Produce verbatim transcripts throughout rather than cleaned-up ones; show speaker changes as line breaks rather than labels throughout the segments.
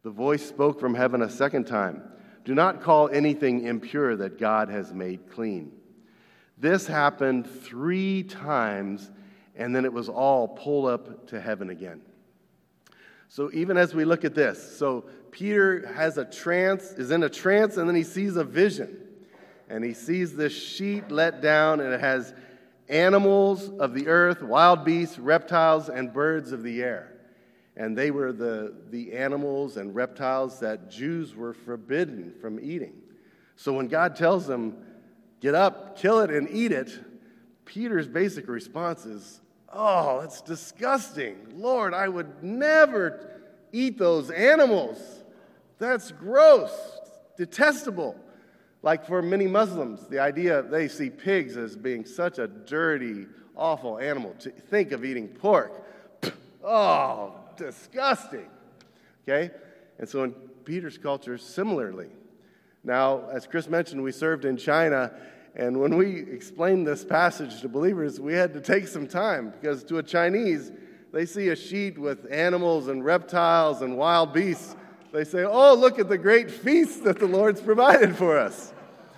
The voice spoke from heaven a second time. Do not call anything impure that God has made clean. This happened three times, and then it was all pulled up to heaven again. So even as we look at this, so Peter has a trance, is in a trance, and then he sees a vision. And he sees this sheet let down, and it has animals of the earth, wild beasts, reptiles, and birds of the air. And they were the, the animals and reptiles that Jews were forbidden from eating. So when God tells them, get up, kill it, and eat it, Peter's basic response is, oh, that's disgusting. Lord, I would never eat those animals. That's gross, detestable. Like for many Muslims, the idea, they see pigs as being such a dirty, awful animal. To think of eating pork, oh, disgusting. Okay? And so in Peter's culture, similarly. Now, as Chris mentioned, we served in China, and when we explained this passage to believers, we had to take some time, because to a Chinese, they see a sheet with animals and reptiles and wild beasts. They say, oh, look at the great feast that the Lord's provided for us.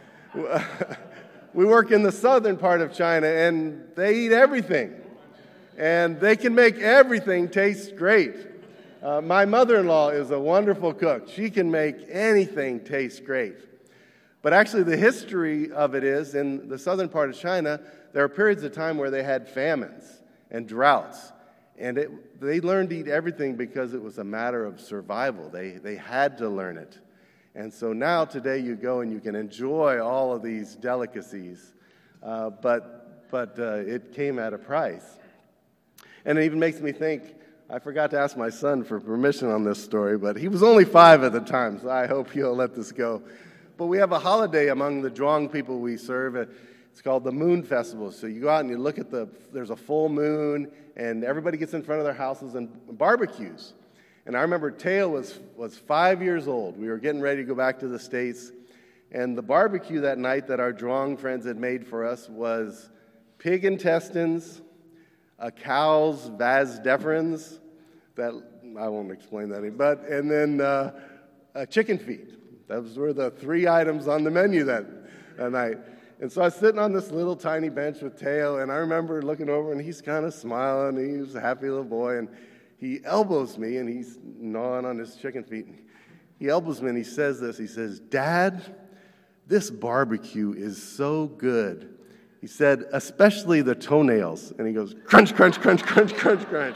We work in the southern part of China, and they eat everything. And they can make everything taste great. Uh, my mother-in-law is a wonderful cook. She can make anything taste great. But actually, the history of it is, in the southern part of China, there are periods of time where they had famines and droughts. And it, they learned to eat everything because it was a matter of survival. They, they had to learn it. And so now, today, you go and you can enjoy all of these delicacies. Uh, but but uh, it came at a price. And it even makes me think, I forgot to ask my son for permission on this story, but he was only five at the time, so I hope he'll let this go. But we have a holiday among the Zhuang people we serve. It's called the Moon Festival. So you go out and you look at the, there's a full moon, and everybody gets in front of their houses and barbecues. And I remember Teo was, was five years old. We were getting ready to go back to the States. And the barbecue that night that our Zhuang friends had made for us was pig intestines, a cow's vas deferens, that I won't explain that, any, but and then uh, uh, chicken feet. Those were the three items on the menu that, that night. And so I was sitting on this little tiny bench with Teo, and I remember looking over, and he's kind of smiling. He was a happy little boy, and he elbows me, and he's gnawing on his chicken feet. He elbows me, and he says this. He says, Dad, this barbecue is so good. He said, especially the toenails. And he goes, crunch, crunch, crunch, crunch, crunch, crunch.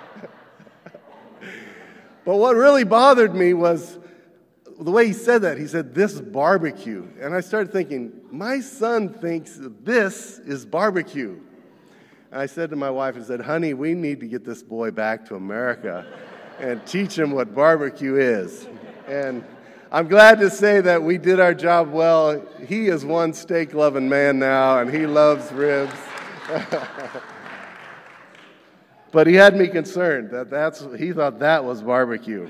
But what really bothered me was the way he said that. He said, this barbecue. And I started thinking, my son thinks this is barbecue. And I said to my wife, I said, honey, we need to get this boy back to America and teach him what barbecue is. And I'm glad to say that we did our job well. He is one steak-loving man now, and he loves ribs. But he had me concerned that that's he thought that was barbecue.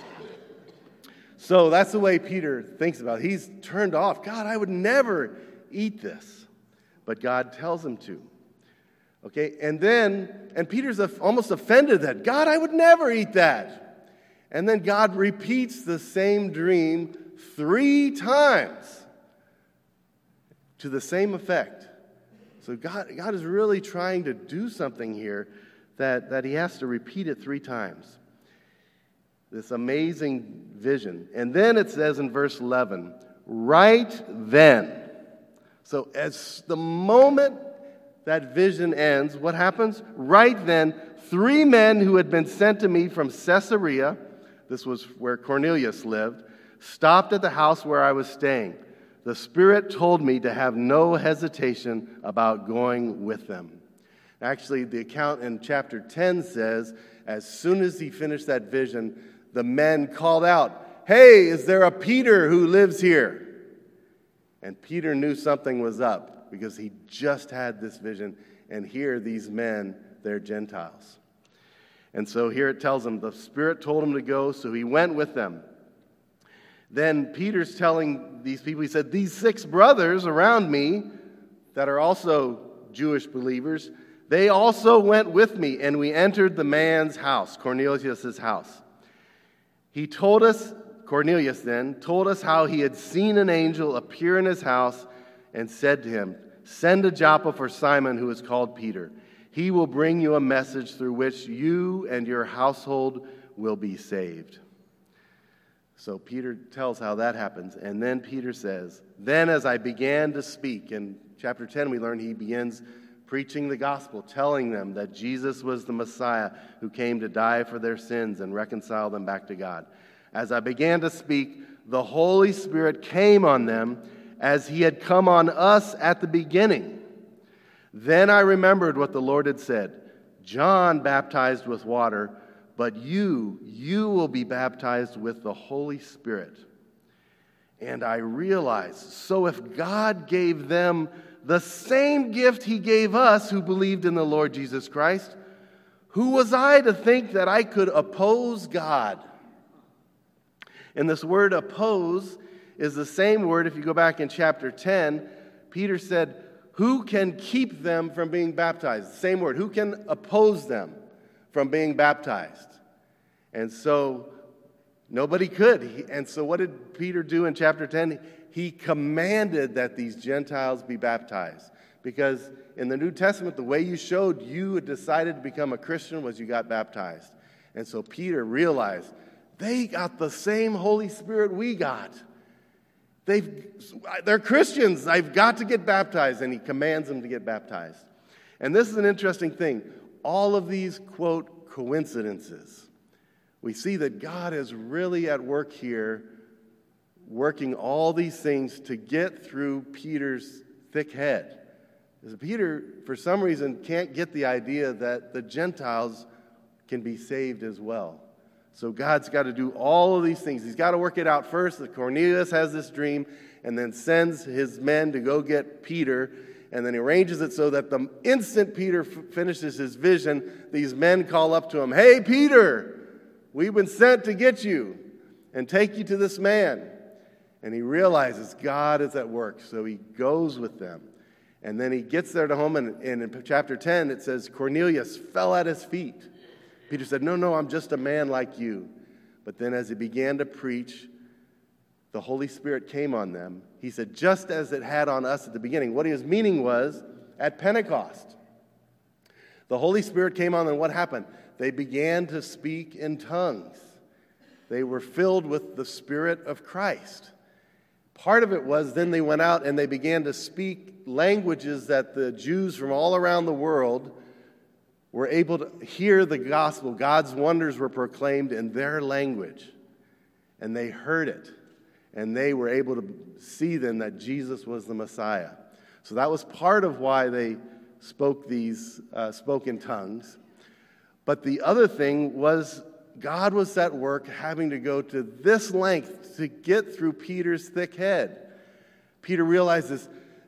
So that's the way Peter thinks about it. He's turned off. God, I would never eat this. But God tells him to. Okay, and then, and Peter's almost offended that, God, I would never eat that. And then God repeats the same dream three times to the same effect. So God, God is really trying to do something here that, that he has to repeat it three times. This amazing vision. And then it says in verse eleven, right then. So as the moment that vision ends, what happens? Right then, three men who had been sent to me from Caesarea, this was where Cornelius lived, stopped at the house where I was staying. The Spirit told me to have no hesitation about going with them. Actually, the account in chapter ten says, as soon as he finished that vision, the men called out, hey, is there a Peter who lives here? And Peter knew something was up because he just had this vision. And here, these men, they're Gentiles. And so here it tells him the Spirit told him to go, so he went with them. Then Peter's telling these people, he said, these six brothers around me that are also Jewish believers, they also went with me, and we entered the man's house, Cornelius' house. He told us, Cornelius then, told us how he had seen an angel appear in his house and said to him, "Send to Joppa for Simon, who is called Peter. He will bring you a message through which you and your household will be saved." So Peter tells how that happens. And then Peter says, "Then as I began to speak," in chapter ten we learn he begins preaching the gospel, telling them that Jesus was the Messiah who came to die for their sins and reconcile them back to God. "As I began to speak, the Holy Spirit came on them as he had come on us at the beginning. Then I remembered what the Lord had said, 'John baptized with water, but you, you will be baptized with the Holy Spirit.' And I realized, so if God gave them the same gift he gave us who believed in the Lord Jesus Christ, who was I to think that I could oppose God?" And this word oppose is the same word, if you go back in chapter ten, Peter said, who can keep them from being baptized? Same word, who can oppose them from being baptized? And so nobody could. And so what did Peter do in chapter ten? He commanded that these Gentiles be baptized. Because in the New Testament, the way you showed you had decided to become a Christian was you got baptized. And so Peter realized they got the same Holy Spirit we got. They've, they're Christians. They've got to get baptized. And he commands them to get baptized. And this is an interesting thing. All of these, quote, coincidences. We see that God is really at work here, working all these things to get through Peter's thick head. Because Peter, for some reason, can't get the idea that the Gentiles can be saved as well. So God's got to do all of these things. He's got to work it out first. That Cornelius has this dream and then sends his men to go get Peter. And then he arranges it so that the instant Peter f- finishes his vision, these men call up to him, "Hey, Peter, we've been sent to get you and take you to this man." And he realizes God is at work, so he goes with them. And then he gets there to home, and, and in chapter ten, it says, Cornelius fell at his feet. Peter said, no, no, I'm just a man like you. But then as he began to preach, the Holy Spirit came on them. He said, just as it had on us at the beginning. What his meaning was, at Pentecost, the Holy Spirit came on them. What happened? They began to speak in tongues. They were filled with the Spirit of Christ. Part of it was then they went out and they began to speak languages that the Jews from all around the world were able to hear the gospel. God's wonders were proclaimed in their language. And they heard it. And they were able to see then that Jesus was the Messiah. So that was part of why they spoke these, uh, spoke in tongues. But the other thing was God was at work having to go to this length to get through Peter's thick head. Peter realizes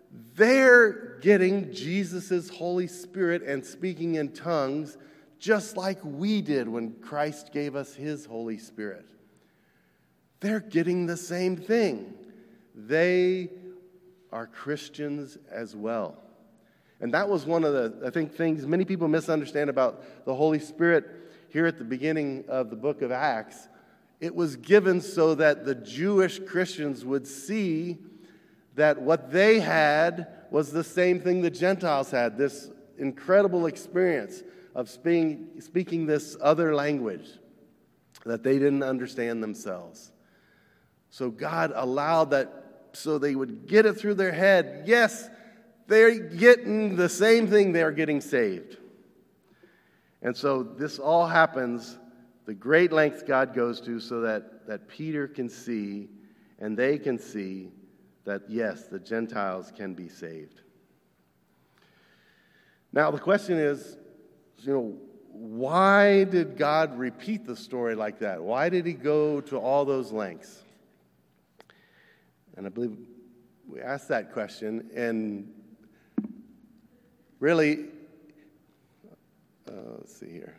they're getting Jesus' Holy Spirit and speaking in tongues just like we did when Christ gave us his Holy Spirit. They're getting the same thing. They are Christians as well. And that was one of the, I think, things many people misunderstand about the Holy Spirit here at the beginning of the book of Acts. It was given so that the Jewish Christians would see that what they had was the same thing the Gentiles had, this incredible experience of speaking, speaking this other language that they didn't understand themselves. So God allowed that so they would get it through their head. Yes, they're getting the same thing, they're getting saved. And so this all happens, the great lengths God goes to so that, that Peter can see and they can see that, yes, the Gentiles can be saved. Now, the question is, you know, why did God repeat the story like that? Why did he go to all those lengths? And I believe we asked that question, and really, uh, let's see here.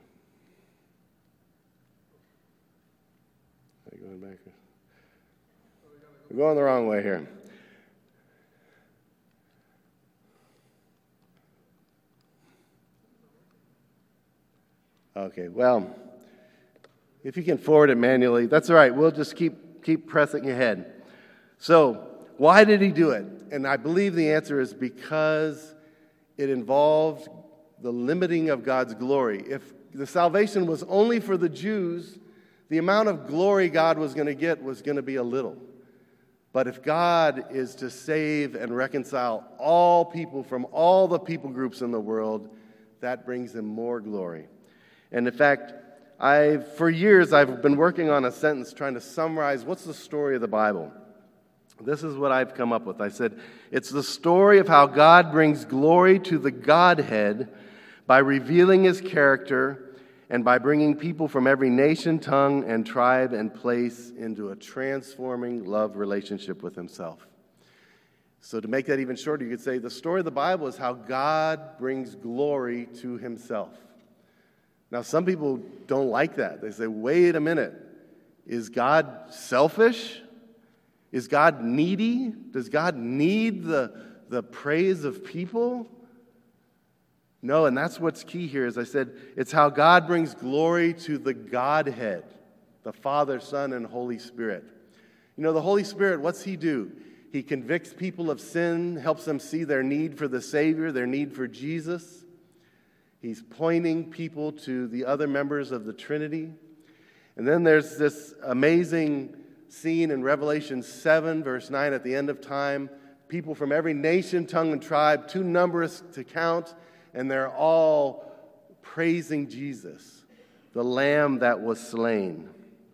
Am I going back? We're going the wrong way here. Okay, well, If you can forward it manually, that's all right. We'll just keep keep pressing ahead. So, why did he do it? And I believe the answer is because it involved the limiting of God's glory. If the salvation was only for the Jews, the amount of glory God was going to get was going to be a little. But if God is to save and reconcile all people from all the people groups in the world, that brings him more glory. And in fact, I've, for years I've been working on a sentence trying to summarize what's the story of the Bible. This is what I've come up with. I said, it's the story of how God brings glory to the Godhead by revealing his character and by bringing people from every nation, tongue, and tribe and place into a transforming love relationship with himself. So to make that even shorter, you could say the story of the Bible is how God brings glory to himself. Now, some people don't like that. They say, wait a minute, is God selfish? Is God needy? Does God need the, the praise of people? No, and that's what's key here. As I said, it's how God brings glory to the Godhead, the Father, Son, and Holy Spirit. You know, the Holy Spirit, what's he do? He convicts people of sin, helps them see their need for the Savior, their need for Jesus. He's pointing people to the other members of the Trinity. And then there's this amazing scene in Revelation seven, verse nine, at the end of time. People from every nation, tongue, and tribe, too numerous to count, and they're all praising Jesus, the Lamb that was slain.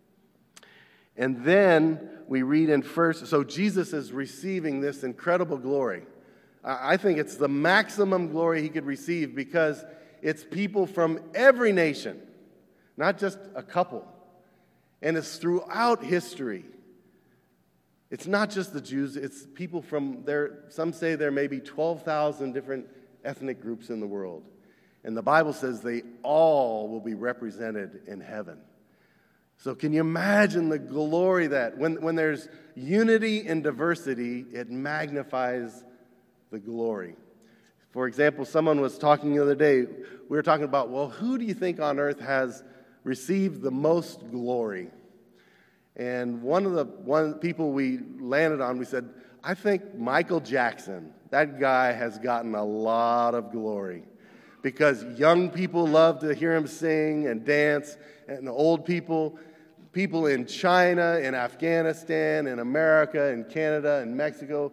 And then we read in first, so Jesus is receiving this incredible glory. I think it's the maximum glory he could receive because it's people from every nation, not just a couple. And it's throughout history. It's not just the Jews, it's people from there. Some say there may be twelve thousand different ethnic groups in the world. And the Bible says they all will be represented in heaven. So can you imagine the glory that when, when there's unity and diversity, it magnifies the glory. For example, someone was talking the other day, we were talking about, well, who do you think on earth has received the most glory? And one of the one people we landed on, we said, I think Michael Jackson. That guy has gotten a lot of glory because young people love to hear him sing and dance, and old people, people in China, in Afghanistan, in America, in Canada, in Mexico,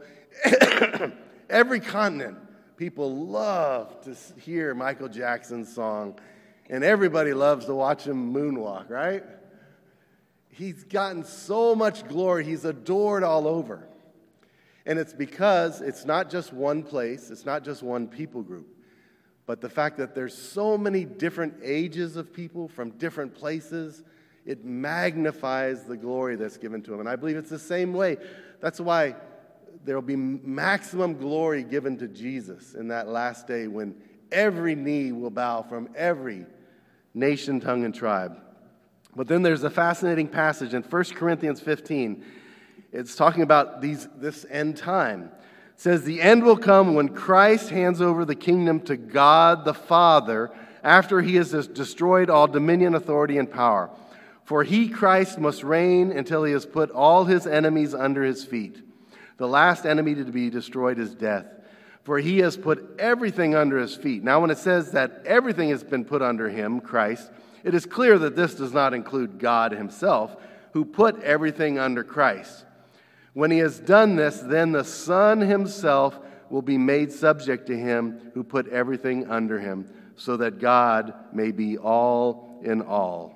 every continent, people love to hear Michael Jackson's song, and everybody loves to watch him moonwalk, right? He's gotten so much glory, he's adored all over. And it's because it's not just one place, it's not just one people group, but the fact that there's so many different ages of people from different places, it magnifies the glory that's given to him. And I believe it's the same way. That's why there will be maximum glory given to Jesus in that last day when every knee will bow from every nation, tongue, and tribe. But then there's a fascinating passage in First Corinthians fifteen. It's talking about these this end time. It says, the end will come when Christ hands over the kingdom to God the Father after he has destroyed all dominion, authority, and power. For he, Christ, must reign until he has put all his enemies under his feet. The last enemy to be destroyed is death. For he has put everything under his feet. Now, when it says that everything has been put under him, Christ, it is clear that this does not include God himself, who put everything under Christ. When he has done this, then the Son himself will be made subject to him who put everything under him, so that God may be all in all.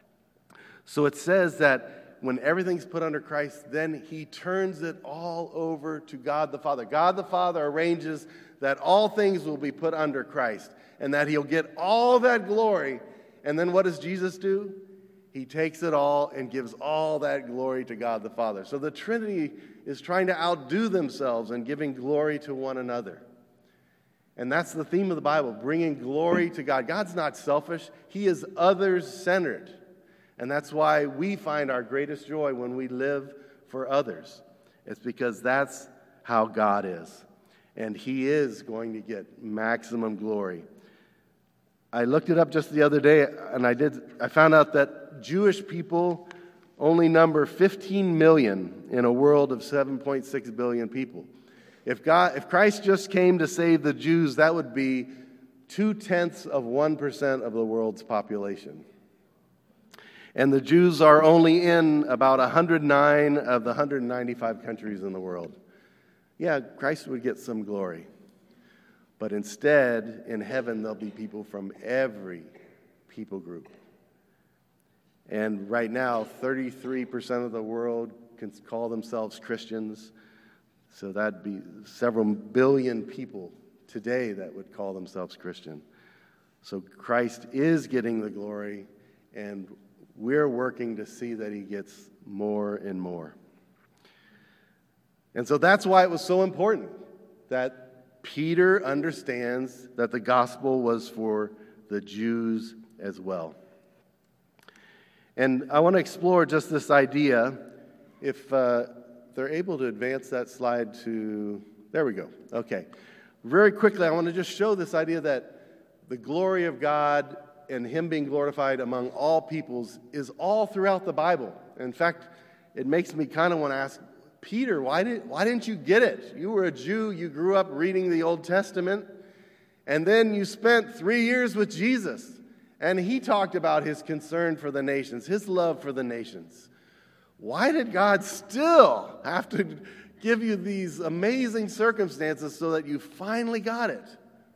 So it says that when everything's put under Christ, then he turns it all over to God the Father. God the Father arranges that all things will be put under Christ and that he'll get all that glory. And then what does Jesus do? He takes it all and gives all that glory to God the Father. So the Trinity is trying to outdo themselves in giving glory to one another. And that's the theme of the Bible, bringing glory to God. God's not selfish. He is others-centered. And that's why we find our greatest joy when we live for others. It's because that's how God is. And he is going to get maximum glory. I looked it up just the other day, and I did. I found out that Jewish people only number fifteen million in a world of seven point six billion people. If God, if Christ just came to save the Jews, that would be two-tenths of one percent of the world's population. And the Jews are only in about one hundred nine of the one hundred ninety-five countries in the world. Yeah, Christ would get some glory. But instead, in heaven, there'll be people from every people group. And right now, thirty-three percent of the world can call themselves Christians. So that'd be several billion people today that would call themselves Christian. So Christ is getting the glory, and we're working to see that he gets more and more. And so that's why it was so important that Peter understands that the gospel was for the Jews as well. And I want to explore just this idea. If uh, they're able to advance that slide to, there we go. Okay. Very quickly, I want to just show this idea that the glory of God and him being glorified among all peoples is all throughout the Bible. In fact, it makes me kind of want to ask, Peter, why, did, why didn't you get it? You were a Jew, you grew up reading the Old Testament, and then you spent three years with Jesus. And he talked about his concern for the nations, his love for the nations. Why did God still have to give you these amazing circumstances so that you finally got it?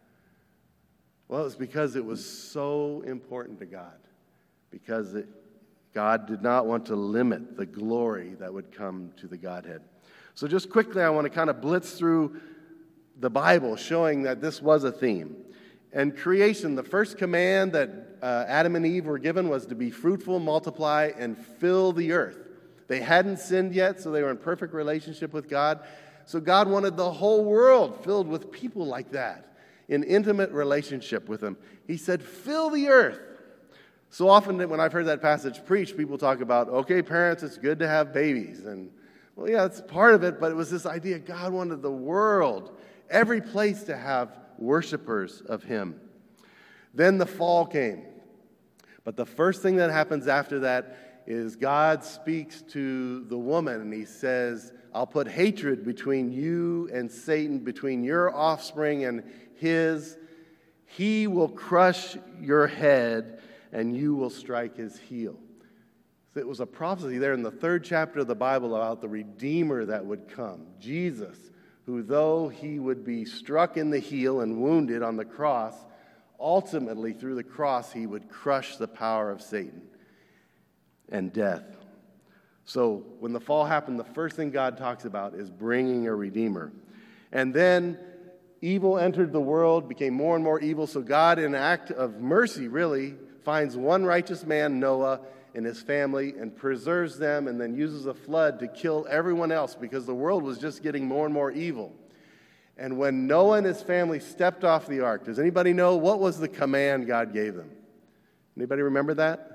Well, it's because it was so important to God. Because it, God did not want to limit the glory that would come to the Godhead. So just quickly, I want to kind of blitz through the Bible, showing that this was a theme. And creation, the first command that uh, Adam and Eve were given was to be fruitful, multiply, and fill the earth. They hadn't sinned yet, so they were in perfect relationship with God. So God wanted the whole world filled with people like that, in intimate relationship with him. He said, fill the earth. So often when I've heard that passage preached, people talk about, okay, parents, it's good to have babies. And, well, yeah, it's part of it, but it was this idea God wanted the world, every place to have worshipers of him. Then the fall came. But the first thing that happens after that is God speaks to the woman, and he says, I'll put hatred between you and Satan, between your offspring and his. He will crush your head, and you will strike his heel. So it was a prophecy there in the third chapter of the Bible about the Redeemer that would come, Jesus, who though he would be struck in the heel and wounded on the cross, ultimately through the cross he would crush the power of Satan and death. So when the fall happened, the first thing God talks about is bringing a Redeemer. And then evil entered the world, became more and more evil. So God, in an act of mercy, really, finds one righteous man, Noah, and his family, and preserves them, and then uses a flood to kill everyone else because the world was just getting more and more evil. And when Noah and his family stepped off the ark, does anybody know what was the command God gave them? Anybody remember that?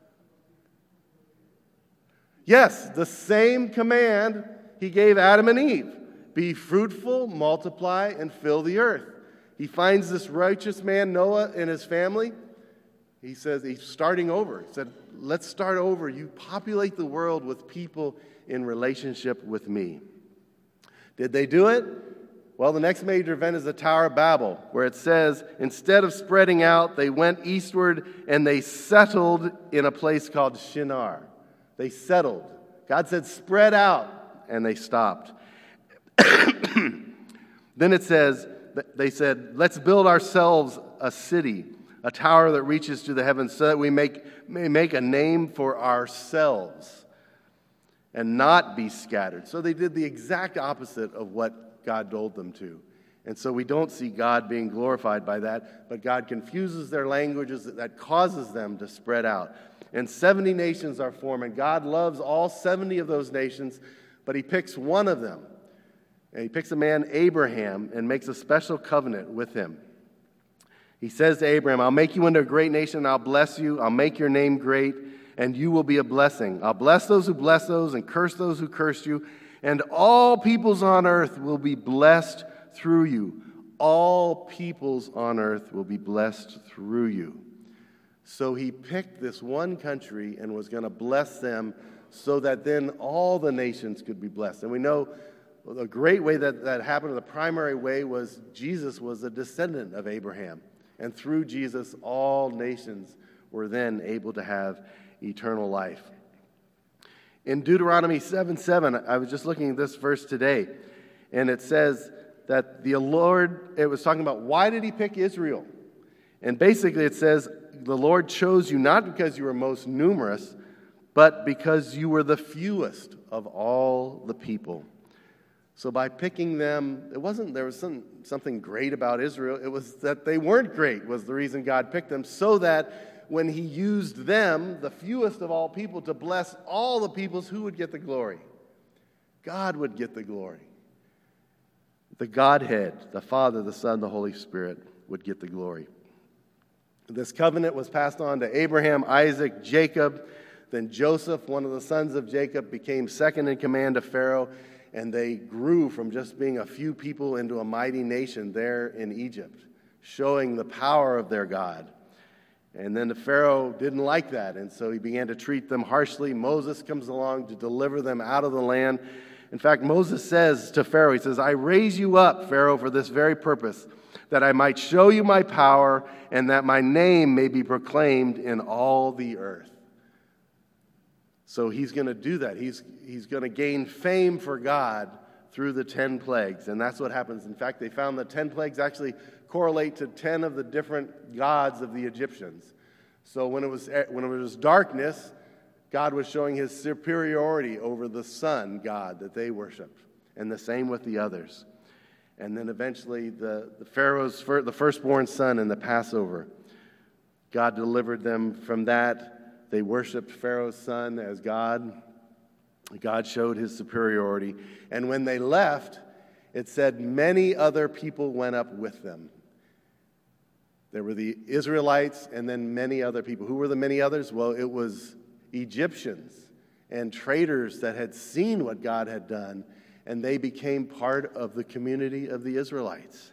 Yes, the same command he gave Adam and Eve. Be fruitful, multiply, and fill the earth. He finds this righteous man, Noah, and his family. He says, he's starting over. He said, let's start over. You populate the world with people in relationship with me. Did they do it? Well, the next major event is the Tower of Babel, where it says, instead of spreading out, they went eastward and they settled in a place called Shinar. They settled. God said, spread out, and they stopped. Then it says, they said, let's build ourselves a city, a tower that reaches to the heavens, so that we make, may make a name for ourselves and not be scattered. So they did the exact opposite of what God told them to. And so we don't see God being glorified by that, but God confuses their languages that causes them to spread out. And seventy nations are formed, and God loves all seventy of those nations, but he picks one of them. And he picks a man, Abraham, and makes a special covenant with him. He says to Abraham, I'll make you into a great nation, and I'll bless you. I'll make your name great, and you will be a blessing. I'll bless those who bless those, and curse those who curse you. And all peoples on earth will be blessed through you. All peoples on earth will be blessed through you. So he picked this one country and was going to bless them so that then all the nations could be blessed. And we know the great way that that happened, the primary way was Jesus was a descendant of Abraham. And through Jesus, all nations were then able to have eternal life. In Deuteronomy seven seven, I was just looking at this verse today, and it says that the Lord, it was talking about why did he pick Israel? And basically it says, the Lord chose you not because you were most numerous, but because you were the fewest of all the people. So by picking them, it wasn't there was some, something great about Israel. It was that they weren't great was the reason God picked them, so that when he used them, the fewest of all people, to bless all the peoples, who would get the glory? God would get the glory. The Godhead, the Father, the Son, the Holy Spirit would get the glory. This covenant was passed on to Abraham, Isaac, Jacob. Then Joseph, one of the sons of Jacob, became second in command of Pharaoh, and they grew from just being a few people into a mighty nation there in Egypt, showing the power of their God. And then the Pharaoh didn't like that, and so he began to treat them harshly. Moses comes along to deliver them out of the land. In fact, Moses says to Pharaoh, he says, I raise you up, Pharaoh, for this very purpose, that I might show you my power and that my name may be proclaimed in all the earth. So he's going to do that. He's, he's going to gain fame for God through the ten plagues, and that's what happens. In fact, they found the ten plagues actually correlate to ten of the different gods of the Egyptians. So when it was when it was darkness, God was showing his superiority over the sun god that they worshiped, and the same with the others. And then eventually the, the Pharaoh's fir- the firstborn son in the Passover, God delivered them from that. They worshiped Pharaoh's son as God. God showed his superiority. And when they left, it said many other people went up with them. There were the Israelites and then many other people. Who were the many others? Well, it was Egyptians and traders that had seen what God had done, and they became part of the community of the Israelites.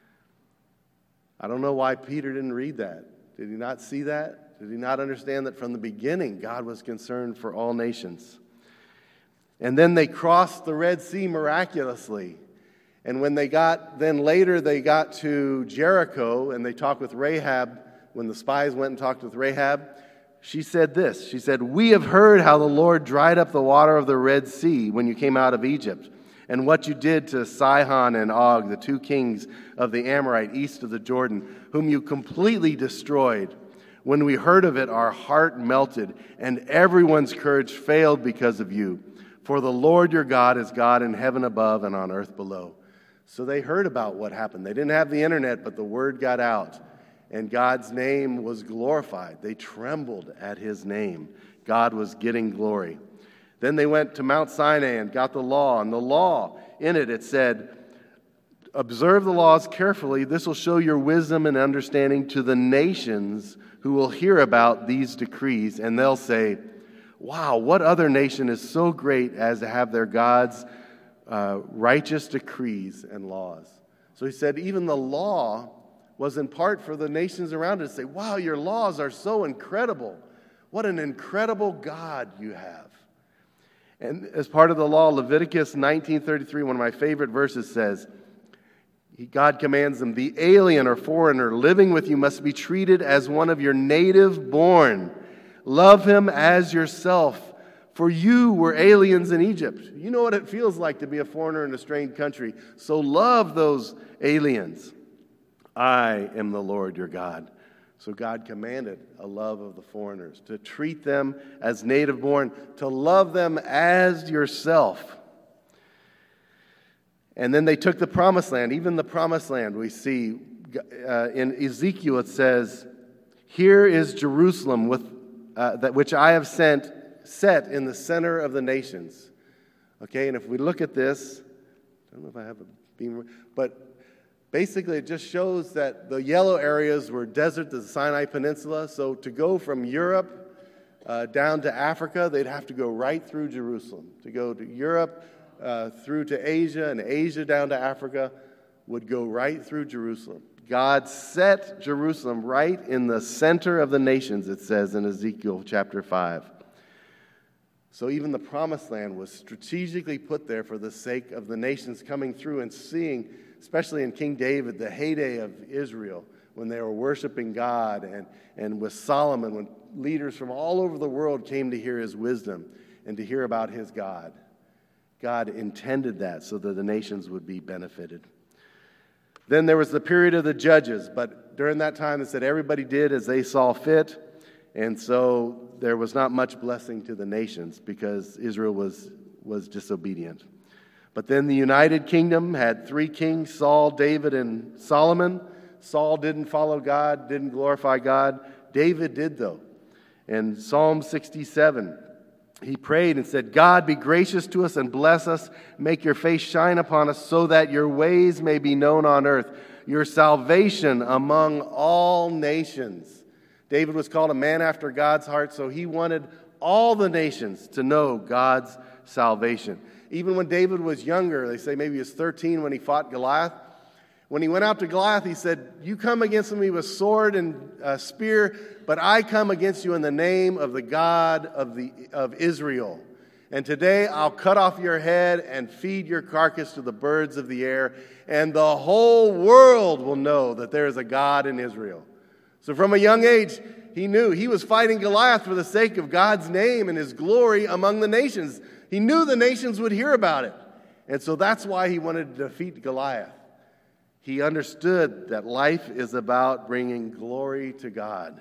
I don't know why Peter didn't read that. Did he not see that? Did he not understand that from the beginning God was concerned for all nations? And then they crossed the Red Sea miraculously. And when they got, then later they got to Jericho and they talked with Rahab. When the spies went and talked with Rahab, she said this. She said, we have heard how the Lord dried up the water of the Red Sea when you came out of Egypt, and what you did to Sihon and Og, the two kings of the Amorite east of the Jordan, whom you completely destroyed. When we heard of it, our heart melted, and everyone's courage failed because of you. For the Lord your God is God in heaven above and on earth below. So they heard about what happened. They didn't have the internet, but the word got out, and God's name was glorified. They trembled at his name. God was getting glory. Then they went to Mount Sinai and got the law, and the law, in it, it said, observe the laws carefully. This will show your wisdom and understanding to the nations who will hear about these decrees, and they'll say, wow, what other nation is so great as to have their God's uh, righteous decrees and laws? So he said even the law was in part for the nations around it to say, wow, your laws are so incredible. What an incredible God you have. And as part of the law, Leviticus nineteen thirty-three, one of my favorite verses, says, God commands them, the alien or foreigner living with you must be treated as one of your native born. Love him as yourself, for you were aliens in Egypt. You know what it feels like to be a foreigner in a strange country. So love those aliens. I am the Lord your God. So God commanded a love of the foreigners, to treat them as native born, to love them as yourself. And then they took the promised land. Even the promised land we see uh, in Ezekiel, it says, here is Jerusalem with Uh, that which I have sent, set in the center of the nations. Okay, and if we look at this, I don't know if I have a beamer, but basically it just shows that the yellow areas were desert, the Sinai Peninsula. So to go from Europe uh, down to Africa, they'd have to go right through Jerusalem. To go to Europe, uh, through to Asia, and Asia down to Africa would go right through Jerusalem. God set Jerusalem right in the center of the nations, it says in Ezekiel chapter five. So even the promised land was strategically put there for the sake of the nations coming through and seeing, especially in King David, the heyday of Israel, when they were worshiping God, and, and with Solomon, when leaders from all over the world came to hear his wisdom and to hear about his God. God intended that so that the nations would be benefited. Then there was the period of the judges, but during that time it said everybody did as they saw fit, and so there was not much blessing to the nations because Israel was, was disobedient. But then the United Kingdom had three kings, Saul, David, and Solomon. Saul didn't follow God, didn't glorify God. David did, though. In Psalm sixty-seven, he prayed and said, God, be gracious to us and bless us. Make your face shine upon us so that your ways may be known on earth, your salvation among all nations. David was called a man after God's heart, so he wanted all the nations to know God's salvation. Even when David was younger, they say maybe he was thirteen when he fought Goliath. When he went out to Goliath, he said, you come against me with sword and uh, spear, but I come against you in the name of the God of, the, of Israel. And today I'll cut off your head and feed your carcass to the birds of the air, and the whole world will know that there is a God in Israel. So from a young age, he knew he was fighting Goliath for the sake of God's name and his glory among the nations. He knew the nations would hear about it. And so that's why he wanted to defeat Goliath. He understood that life is about bringing glory to God.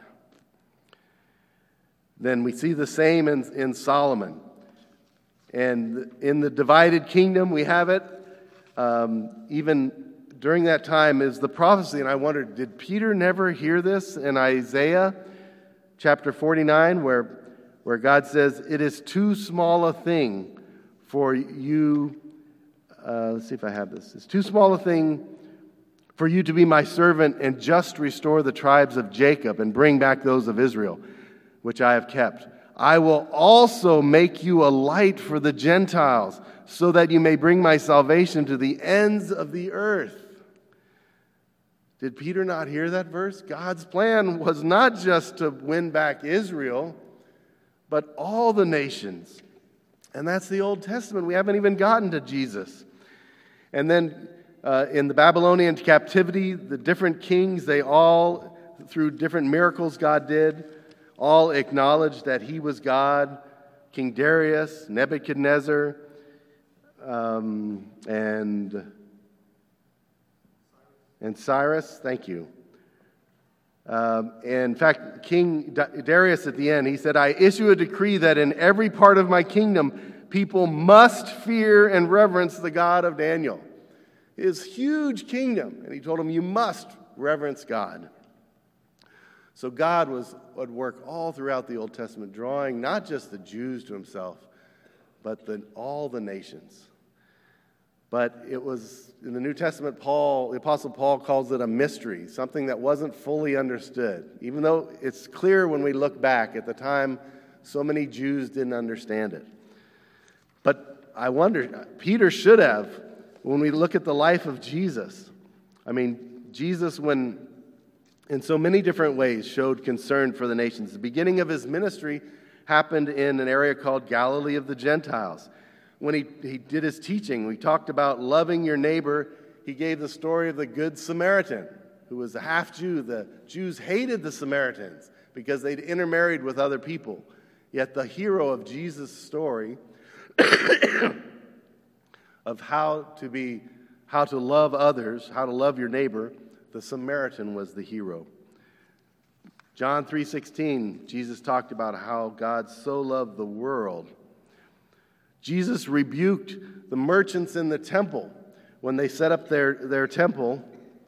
Then we see the same in, in Solomon. And in the divided kingdom, we have it. Um, even during that time is the prophecy. And I wondered, did Peter never hear this in Isaiah chapter forty-nine, where, where God says, it is too small a thing for you, uh, let's see if I have this. It's too small a thing for you to be my servant and just restore the tribes of Jacob and bring back those of Israel, which I have kept. I will also make you a light for the Gentiles, so that you may bring my salvation to the ends of the earth. Did Peter not hear that verse? God's plan was not just to win back Israel, but all the nations. And that's the Old Testament. We haven't even gotten to Jesus. And then uh, in the Babylonian captivity, the different kings, they all, through different miracles God did, all acknowledged that he was God. King Darius, Nebuchadnezzar, um, and, and Cyrus, thank you. Um, in fact, King Darius at the end, he said, I issue a decree that in every part of my kingdom, people must fear and reverence the God of Daniel. His huge kingdom. And he told them, you must reverence God. So God was at work all throughout the Old Testament, drawing not just the Jews to himself, but the, all the nations. But it was, in the New Testament, Paul, the Apostle Paul calls it a mystery, something that wasn't fully understood. Even though it's clear when we look back, at the time, so many Jews didn't understand it. But I wonder, Peter should have, when we look at the life of Jesus. I mean, Jesus, when in so many different ways showed concern for the nations. The beginning of his ministry happened in an area called Galilee of the Gentiles. When he, he did his teaching, we talked about loving your neighbor. He gave the story of the Good Samaritan, who was a half-Jew. The Jews hated the Samaritans because they'd intermarried with other people. Yet the hero of Jesus' story of how to be, how to love others, how to love your neighbor, the Samaritan was the hero. John three sixteen, Jesus talked about how God so loved the world. Jesus rebuked the merchants in the temple when they set up their, their temple.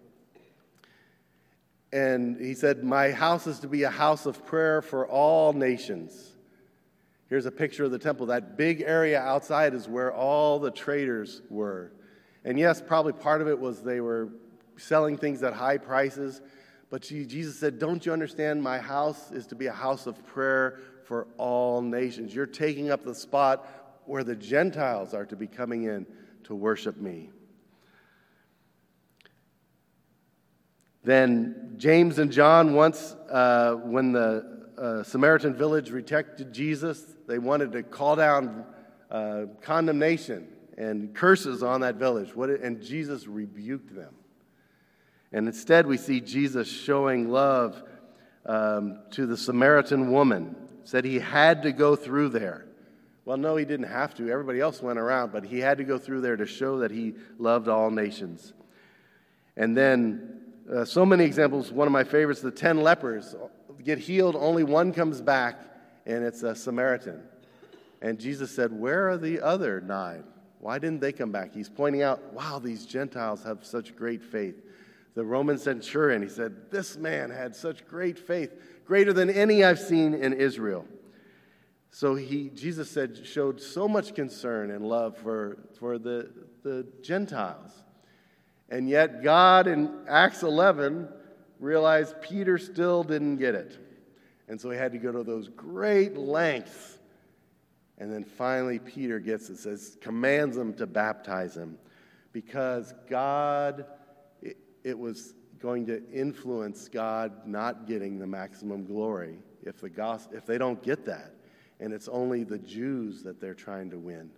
And he said, my house is to be a house of prayer for all nations. Here's a picture of the temple. That big area outside is where all the traders were. And yes, probably part of it was they were selling things at high prices. But Jesus said, don't you understand? My house is to be a house of prayer for all nations. You're taking up the spot where the Gentiles are to be coming in to worship me. Then James and John, once uh, when the uh, Samaritan village rejected Jesus, they wanted to call down uh, condemnation and curses on that village. What it, and Jesus rebuked them. And instead we see Jesus showing love um, to the Samaritan woman. Said he had to go through there. Well, no, he didn't have to. Everybody else went around, but he had to go through there to show that he loved all nations. And then uh, so many examples. One of my favorites, the ten lepers get healed. Only one comes back, and it's a Samaritan. And Jesus said, where are the other nine? Why didn't they come back? He's pointing out, wow, these Gentiles have such great faith. The Roman centurion, he said, this man had such great faith, greater than any I've seen in Israel. So he, Jesus said, showed so much concern and love for, for the, the Gentiles. And yet God in Acts eleven realized Peter still didn't get it. And so he had to go to those great lengths. And then finally Peter gets it, says, commands them to baptize him. Because God, it, it was going to influence God not getting the maximum glory if the gospel, if they don't get that. And it's only the Jews that they're trying to win.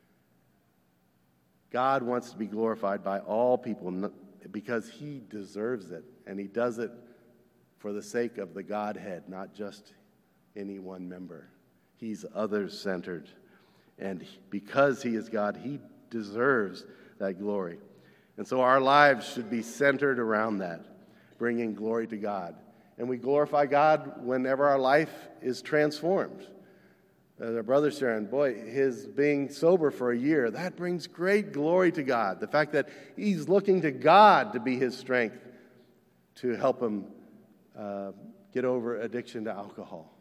God wants to be glorified by all people because he deserves it. And he does it for the sake of the Godhead, not just any one member. He's others-centered. And because he is God, he deserves that glory. And so our lives should be centered around that, bringing glory to God. And we glorify God whenever our life is transformed. As our brother sharing, boy, his being sober for a year, that brings great glory to God. The fact that he's looking to God to be his strength to help him uh, get over addiction to alcohol.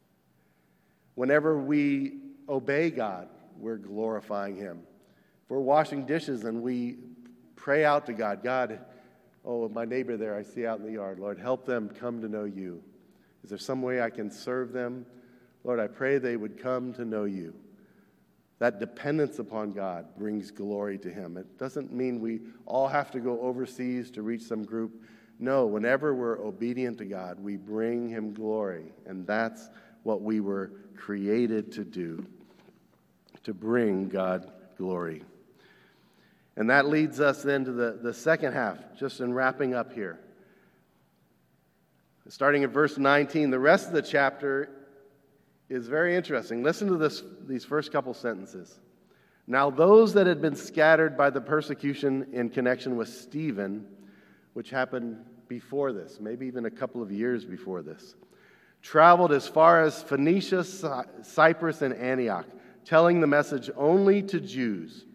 Whenever we obey God, we're glorifying him. If we're washing dishes and we pray out to God, God, oh, my neighbor there I see out in the yard, Lord, help them come to know you. Is there some way I can serve them? Lord, I pray they would come to know you. That dependence upon God brings glory to him. It doesn't mean we all have to go overseas to reach some group. No, whenever we're obedient to God, we bring him glory. And that's what we were created to do, to bring God glory. And that leads us then to the, the second half, just in wrapping up here. Starting at verse nineteen, the rest of the chapter is very interesting. Listen to this, these first couple sentences. Now those that had been scattered by the persecution in connection with Stephen, which happened before this, maybe even a couple of years before this, traveled as far as Phoenicia, Cyprus, and Antioch, telling the message only to Jews.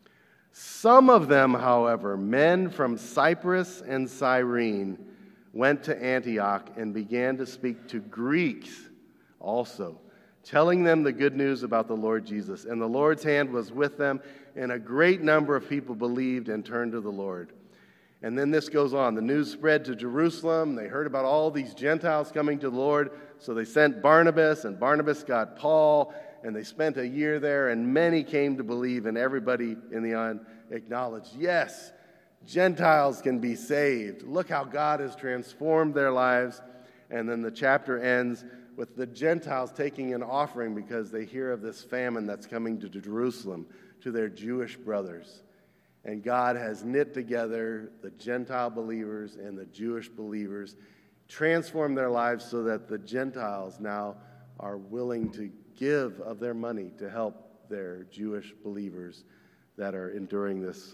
Some of them, however, men from Cyprus and Cyrene, went to Antioch and began to speak to Greeks also, telling them the good news about the Lord Jesus. And the Lord's hand was with them, and a great number of people believed and turned to the Lord. And then this goes on. The news spread to Jerusalem. They heard about all these Gentiles coming to the Lord, so they sent Barnabas, and Barnabas got Paul, and they spent a year there, and many came to believe, and everybody in the island acknowledged, yes, Gentiles can be saved. Look how God has transformed their lives. And then the chapter ends with the Gentiles taking an offering because they hear of this famine that's coming to Jerusalem, to their Jewish brothers. And God has knit together the Gentile believers and the Jewish believers, transformed their lives so that the Gentiles now are willing to give of their money to help their Jewish believers that are enduring this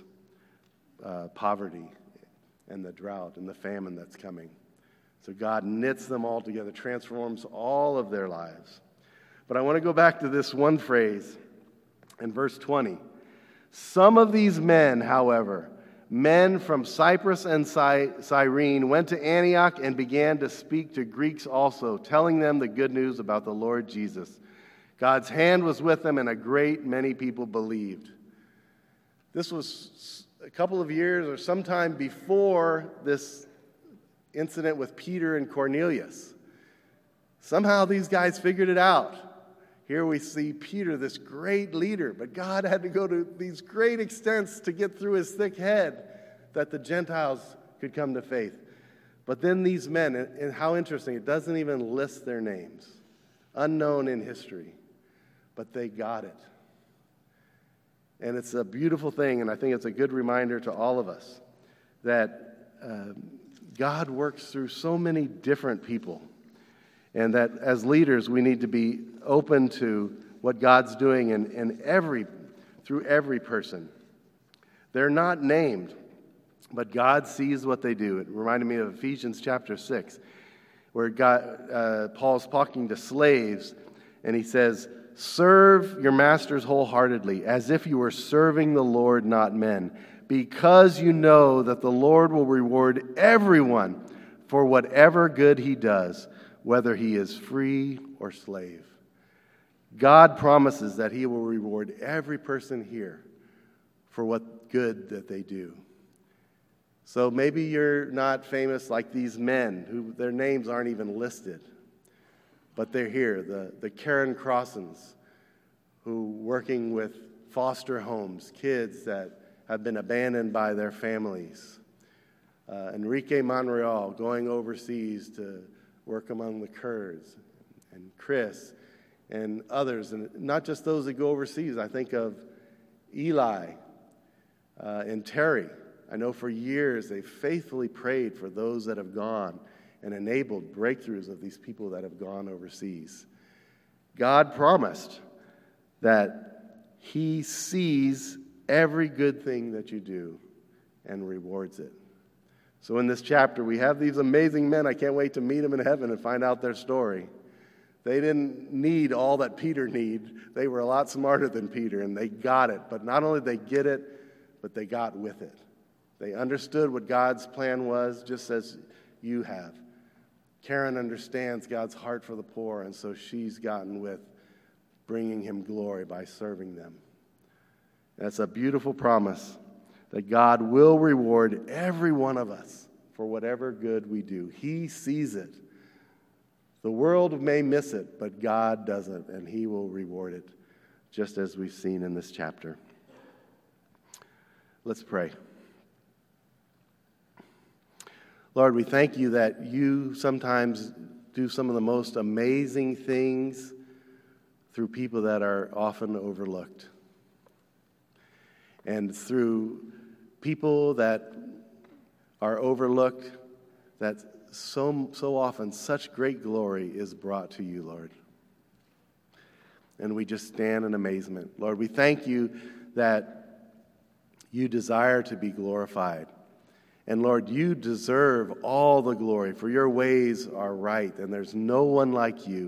uh, poverty and the drought and the famine that's coming. So God knits them all together, transforms all of their lives. But I want to go back to this one phrase in verse twenty. Some of these men, however, men from Cyprus and Cyrene, went to Antioch and began to speak to Greeks also, telling them the good news about the Lord Jesus. God's hand was with them, and a great many people believed. This was a couple of years or sometime before this incident with Peter and Cornelius. Somehow these guys figured it out. Here we see Peter, this great leader, but God had to go to these great extents to get through his thick head that the Gentiles could come to faith. But then these men, and, and how interesting, it doesn't even list their names, unknown in history, but they got it. And it's a beautiful thing, and I think it's a good reminder to all of us that uh, God works through so many different people, and that as leaders we need to be open to what God's doing in, in every, through every person. They're not named, but God sees what they do. It reminded me of Ephesians chapter six, where God, uh, Paul's talking to slaves, and he says, "Serve your masters wholeheartedly, as if you were serving the Lord, not men, because you know that the Lord will reward everyone for whatever good he does, whether he is free or slave." God promises that he will reward every person here for what good that they do. So maybe you're not famous like these men, who their names aren't even listed, but they're here, the, the Karen Crossens, who working with foster homes, kids that have been abandoned by their families. Uh, Enrique Monreal going overseas to work among the Kurds, and Chris and others, and not just those that go overseas. I think of Eli uh, and Terry. I know for years they faithfully prayed for those that have gone and enabled breakthroughs of these people that have gone overseas. God promised that he sees every good thing that you do and rewards it. So in this chapter, we have these amazing men. I can't wait to meet them in heaven and find out their story. They didn't need all that Peter needed. They were a lot smarter than Peter, and they got it. But not only did they get it, but they got with it. They understood what God's plan was, just as you have. Karen understands God's heart for the poor, and so she's gotten with bringing him glory by serving them. That's a beautiful promise that God will reward every one of us for whatever good we do. He sees it. The world may miss it, but God doesn't, and he will reward it, just as we've seen in this chapter. Let's pray. Lord, we thank you that you sometimes do some of the most amazing things through people that are often overlooked. And through people that are overlooked, that so, so often such great glory is brought to you, Lord. And we just stand in amazement. Lord, we thank you that you desire to be glorified. And Lord, you deserve all the glory, for your ways are right, and there's no one like you.